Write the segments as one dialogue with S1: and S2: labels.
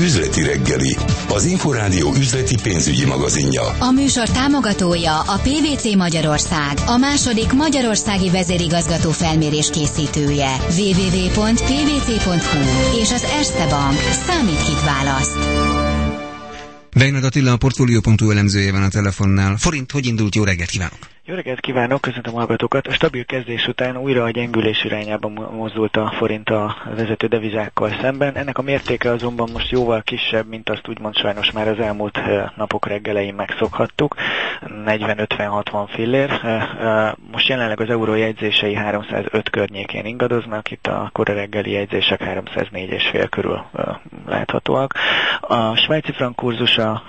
S1: Üzleti reggeli, az Inforádió üzleti pénzügyi magazinja.
S2: A műsor támogatója a PwC Magyarország, a második magyarországi vezérigazgató felmérés készítője. www.pwc.hu és az Erste Bank. Számít kit választ.
S3: Vejnod Attila, a Portfolio.hu elemzője van a telefonnál. Forint, hogy indult? Jó reggelt kívánok!
S4: Jó reggelt kívánok, köszöntöm a hallgatókat. A stabil kezdés után újra a gyengülés irányába mozdult a forint a vezető devizákkal szemben. Ennek a mértéke azonban most jóval kisebb, mint azt úgymond sajnos már az elmúlt napok reggelein megszokhattuk. 40-50-60 fillér. Most jelenleg az euró jegyzései 305 környékén ingadoznak, itt a kora reggeli jegyzések 304,5 körül láthatóak. A svájci frank kurzusa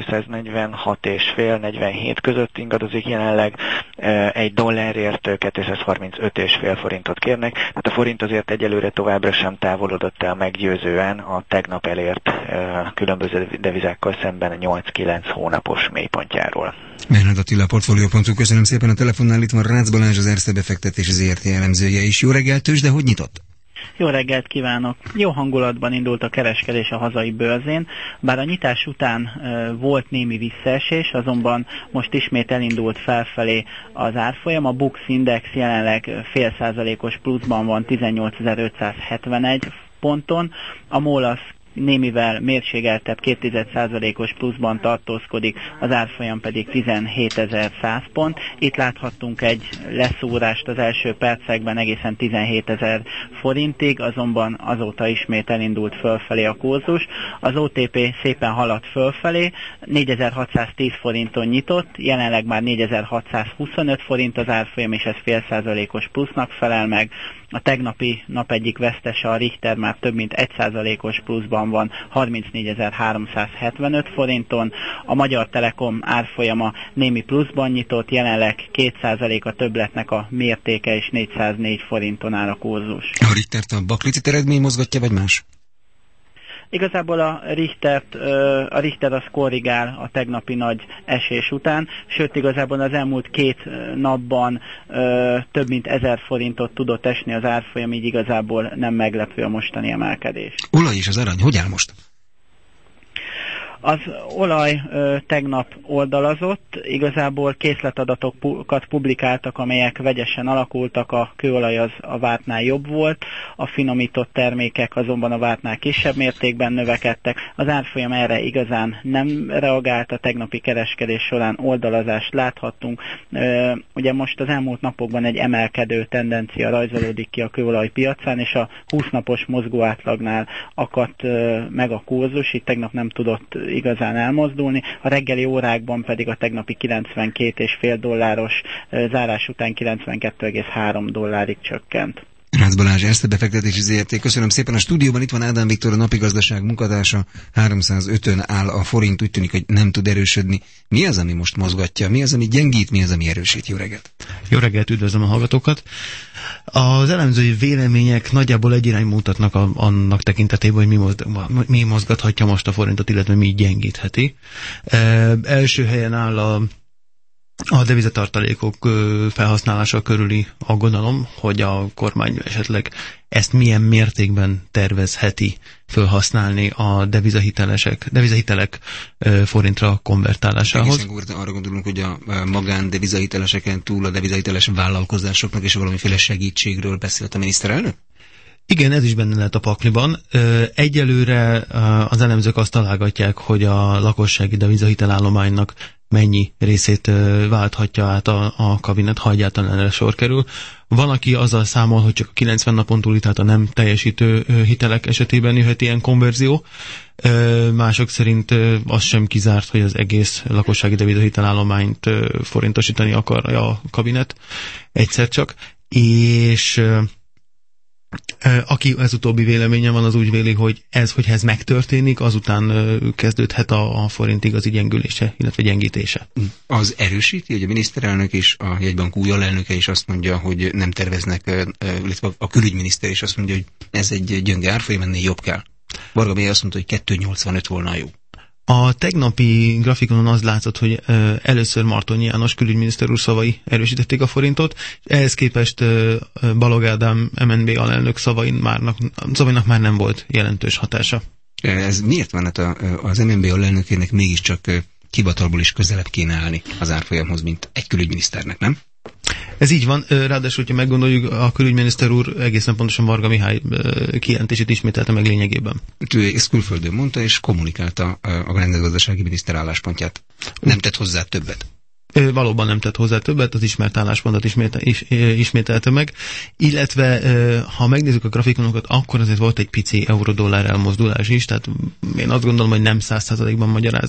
S4: 246,5-47 között ingadozik jelenleg, egy dollárért 235,5 forintot kérnek, tehát a forint azért egyelőre továbbra sem távolodott el meggyőzően a tegnap elért különböző devizákkal szemben 8-9 hónapos mélypontjáról.
S3: Vejnod Attila, a Portfolio.hu, köszönöm szépen. A telefonnál itt van Rácz Balázs, az Erste befektetési ZRT elemzője is. Jó reggelt, tőzsde, hogy nyitott?
S5: Jó reggelt kívánok! Jó hangulatban indult a kereskedés a hazai bőrzén, bár a nyitás után volt némi visszaesés, azonban most ismét elindult felfelé az árfolyam. A Bux Index jelenleg 0,5%-os pluszban van 18.571 ponton, a MOL némivel mérségeltebb 0,2%-os pluszban tartózkodik, az árfolyam pedig 17.100 pont. Itt láthattunk egy leszúrást az első percekben egészen 17.000 forintig, azonban azóta ismét elindult fölfelé a kurzus. Az OTP szépen haladt fölfelé, 4.610 forinton nyitott, jelenleg már 4.625 forint az árfolyam, és ez 0,5%-os plusznak felel meg. A tegnapi nap egyik vesztese, a Richter, már több mint 1%-os pluszban van, 34.375 forinton. A Magyar Telekom árfolyama némi pluszban nyitott, jelenleg 2% a többletnek a mértéke, és 404 forinton áll a kurzus.
S3: A Richtert a baklicit eredmény mozgatja, vagy más?
S5: Igazából a Richter az korrigál a tegnapi nagy esés után, sőt igazából az elmúlt 2 napban több mint 1000 forintot tudott esni az árfolyam, így igazából nem meglepő a mostani emelkedés.
S3: Olaj és az arany, hogy áll most?
S5: Az olaj tegnap oldalazott, igazából készletadatokat publikáltak, amelyek vegyesen alakultak, a kőolaj az a vártnál jobb volt, a finomított termékek azonban a vártnál kisebb mértékben növekedtek. Az árfolyam erre igazán nem reagált, a tegnapi kereskedés során oldalazást láthattunk. Ugye most az elmúlt napokban egy emelkedő tendencia rajzolódik ki a kőolaj piacán, és a 20 napos mozgóátlagnál akadt meg a kurzus, itt tegnap nem tudott igazán elmozdulni, a reggeli órákban pedig a tegnapi 92,5 dolláros zárás után 92,3 dollárig csökkent.
S3: Rácz Balázs, Erste befektetési ZRT. Köszönöm szépen. A stúdióban itt van Ádám Viktor, a napigazdaság munkatársa. 305-ön áll a forint, úgy tűnik, hogy nem tud erősödni. Mi az, ami most mozgatja? Mi az, ami gyengít? Mi az, ami erősít? Jó reggelt!
S6: Jó reggelt, üdvözlöm a hallgatókat! Az elemzői vélemények nagyjából egy irány mutatnak annak tekintetében, hogy mi mozgathatja most a forintot, illetve mi gyengítheti. Első helyen áll a devizatartalékok felhasználása körüli aggodalom, hogy a kormány esetleg ezt milyen mértékben tervezheti felhasználni a devizahitelek forintra konvertálásához.
S3: Egészen konkrétan arra gondolunk, hogy a magán devizahiteleseken túl a devizahiteles vállalkozásoknak és valamiféle segítségről beszélt a miniszterelnök?
S6: Igen, ez is benne lehet a pakliban. Egyelőre az elemzők azt találgatják, hogy a lakossági devizahitelállománynak mennyi részét válthatja át a kabinet, ha egyáltalán erre sor kerül. Van, aki azzal számol, hogy csak a 90 napon túli, tehát a nem teljesítő hitelek esetében jöhet ilyen konverzió. Mások szerint az sem kizárt, hogy az egész lakossági devizahitelállományt forintosítani akarja a kabinet egyszer csak. És aki ez utóbbi véleménye van, az úgy véli, hogy hogyha ez megtörténik, azután kezdődhet a forint igazi gyengülése, illetve gyengítése.
S3: Az erősíti, hogy a miniszterelnök és a jegybank új alelnöke is azt mondja, hogy nem terveznek, illetve a külügyminiszter is azt mondja, hogy ez egy gyönge árfolyam, ennél jobb kell. Varga Béla azt mondta, hogy 2,85 volna jó.
S6: A tegnapi grafikonon az látszott, hogy először Martonyi János külügyminiszter úr szavai erősítették a forintot, ehhez képest Balogh Ádám MNB alelnök szavainak már nem volt jelentős hatása.
S3: Ez miért van? Hát az MNB alelnökének mégiscsak hivatalból is közelebb kéne állni az árfolyamhoz, mint egy külügyminiszternek, nem?
S6: Ez így van, ráadásul, hogyha meggondoljuk, a külügyminiszter úr egészen pontosan Varga Mihály kijelentését ismételte meg lényegében.
S3: Ő ezt külföldön mondta, és kommunikálta a rendezgazdasági miniszter álláspontját. Nem tett hozzá többet.
S6: Valóban nem tett hozzá többet, az ismert álláspontot ismételte meg, illetve ha megnézzük a grafikonokat, akkor azért volt egy pici euró-dollár elmozdulás is, tehát én azt gondolom, hogy nem 100%-ban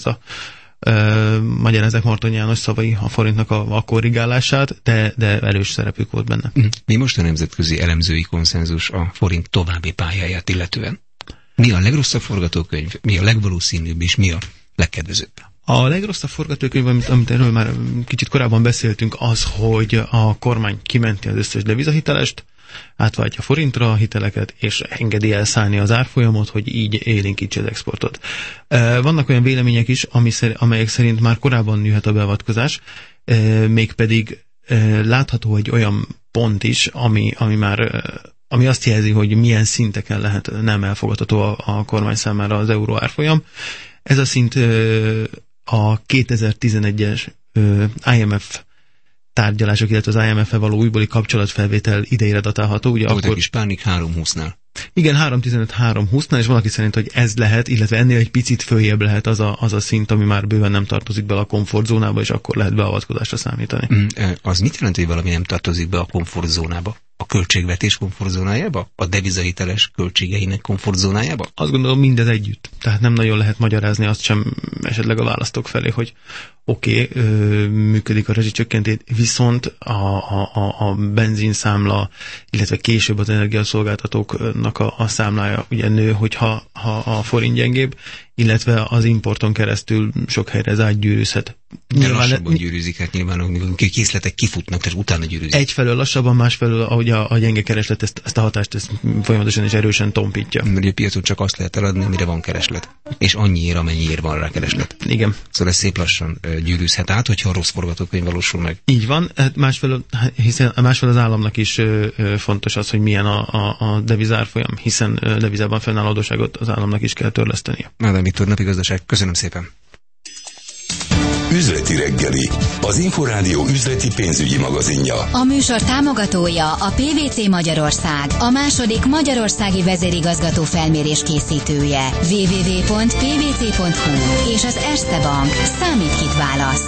S6: magyarázzák Marton János szavai a forintnak a korrigálását, de erős szerepük volt benne.
S3: Mi most a nemzetközi elemzői konszenzus a forint további pályáját illetően? Mi a legrosszabb forgatókönyv, mi a legvalószínűbb és mi a legkedvezőbb?
S6: A legrosszabb forgatókönyv, amit erről már kicsit korábban beszéltünk, az, hogy a kormány kimenti az összes devizahitelest, átváltja forintra a hiteleket, és engedi elszállni az árfolyamot, hogy így élénkítse az exportot. Vannak olyan vélemények is, amelyek szerint már korábban jöhet a beavatkozás, mégpedig látható egy olyan pont is, ami azt jelzi, hogy milyen szinteken lehet nem elfogadható a kormány számára az euró árfolyam. Ez a szint a 2011-es IMF tárgyalások, illetve az IMF-e való újbóli kapcsolatfelvétel idejére datálható. Ugye
S3: volt egy kis pánik 3.20-nál.
S6: Igen, 3.15-3.20-nál, és valaki szerint, hogy ez lehet, illetve ennél egy picit följebb lehet az a szint, ami már bőven nem tartozik be a komfortzónába, és akkor lehet beavatkozásra számítani.
S3: Az mit jelent, hogy valami nem tartozik be a komfortzónába? A költségvetés komfortzónájába? A devizahiteles költségeinek komfortzónájába?
S6: Azt gondolom, mindez együtt. Tehát nem nagyon lehet magyarázni azt sem esetleg a választók felé, hogy oké, működik a rezsicsökkentés, viszont a benzinszámla, illetve később az energiaszolgáltatóknak a számlája ugye nő, hogyha a forint gyengébb, illetve az importon keresztül sok helyre ez átgyűrűzhet.
S3: De lassabban gyűrűzik, hát nyilván, amikor készletek kifutnak, tehát utána gyűrűzik.
S6: Egyfelől lassabban, másfelől, ahogy a gyenge kereslet ezt a hatást folyamatosan és erősen tompítja.
S3: Mert a piacon csak azt lehet eladni, amire van kereslet. És annyiért, amennyiért van rá kereslet.
S6: Igen.
S3: Szóval ez szép lassan gyűrűzhet át, hogyha a rossz forgatókönyv valósul meg.
S6: Így van, másfelől az államnak is fontos az, hogy milyen a devizárfolyam, hiszen devizában fennálló adósságot az államnak is kell törlesztenie.
S3: Ádám Viktor, napi gazdaság. Köszönöm szépen.
S1: Üzleti reggeli, az Inforádió üzleti pénzügyi magazinja.
S2: A műsor támogatója a PVC Magyarország, a második magyarországi vezérigazgató felmérés készítője. www.pvc.hu és az Erste Bank. Számít, kit választ.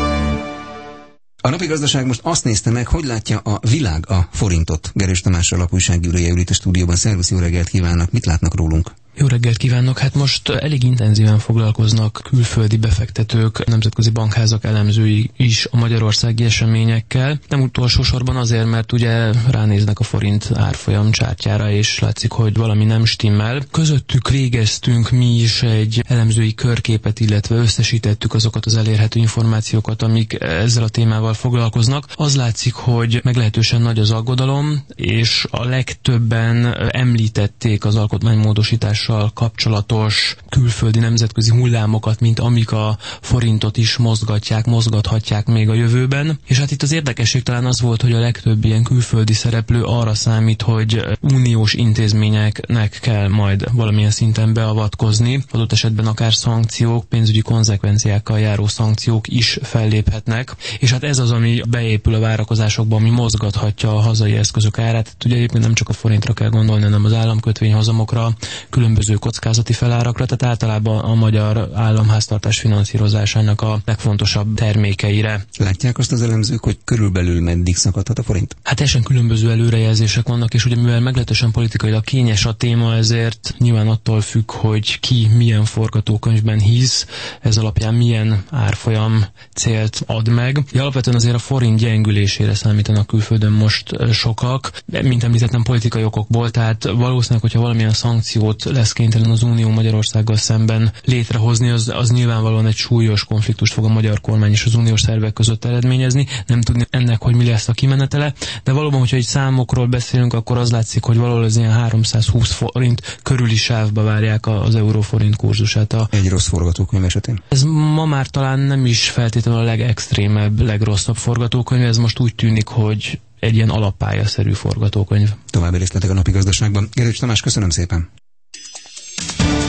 S3: A napi gazdaság most azt nézte meg, hogy látja a világ a forintot. Gerős Tamással, lapújságírója ül itt a stúdióban. Szervusz, jó reggelt kívánnak! Mit látnak rólunk?
S7: Jó reggelt kívánok! Hát most elég intenzíven foglalkoznak külföldi befektetők, nemzetközi bankházak elemzői is a magyarországi eseményekkel. Nem utolsó sorban azért, mert ugye ránéznek a forint árfolyam csártyára, és látszik, hogy valami nem stimmel. Közöttük végeztünk mi is egy elemzői körképet, illetve összesítettük azokat az elérhető információkat, amik ezzel a témával foglalkoznak. Az látszik, hogy meglehetősen nagy az aggodalom, és a legtöbben említették az alkotmánymódosítás kapcsolatos külföldi nemzetközi hullámokat, mint amik a forintot is mozgathatják még a jövőben. És hát itt az érdekesség talán az volt, hogy a legtöbb ilyen külföldi szereplő arra számít, hogy uniós intézményeknek kell majd valamilyen szinten beavatkozni, adott esetben akár szankciók, pénzügyi konzekvenciákkal járó szankciók is felléphetnek. És hát ez az, ami beépül a várakozásokba, ami mozgathatja a hazai eszközök árát. Hát ugye egyébként nem csak a forintra kell gondolni, hanem az államkötvényhozamokra, különböző kockázati felárakra, tehát általában a magyar államháztartás finanszírozásának a legfontosabb termékeire.
S3: Látják azt az elemzők, hogy körülbelül meddig szakadhat a forint?
S7: Hát teljesen különböző előrejelzések vannak, és ugye mivel meglehetősen politikailag kényes a téma, ezért nyilván attól függ, hogy ki milyen forgatókönyvben hisz, ez alapján milyen árfolyam célt ad meg. Alapvetően azért a forint gyengülésére számítanak külföldön most sokak, mint említettem politikai okokból, tehát valószínűleg, hogyha valamilyen szankciót lesz kénytelen az Unió Magyarországgal szemben létrehozni, az nyilvánvalóan egy súlyos konfliktust fog a magyar kormány és az uniós szervek között eredményezni. Nem tudni ennek, hogy mi lesz a kimenetele, de valóban, hogyha egy számokról beszélünk, akkor az látszik, hogy valahol az ilyen 320 forint körüli sávba várják az euró-forint kurzusát.
S3: Egy rossz forgatókönyv esetén?
S7: Ez ma már talán nem is feltétlenül a legextrémebb, legrosszabb forgatókönyv, ez most úgy tűnik, hogy egy ilyen alappályaszerű forgatókönyv.
S3: További részletek a napi gazdaságban. Gerős Tamás, köszönöm szépen!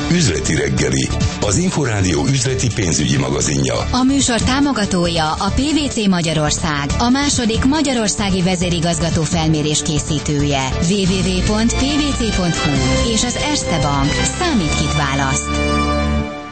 S1: Üzleti reggeli, az Inforádió üzleti pénzügyi magazinja.
S2: A műsor támogatója a PwC Magyarország, a második magyarországi vezérigazgató felmérés készítője. www.pwc.hu és az Erste Bank. Számít, kit választ.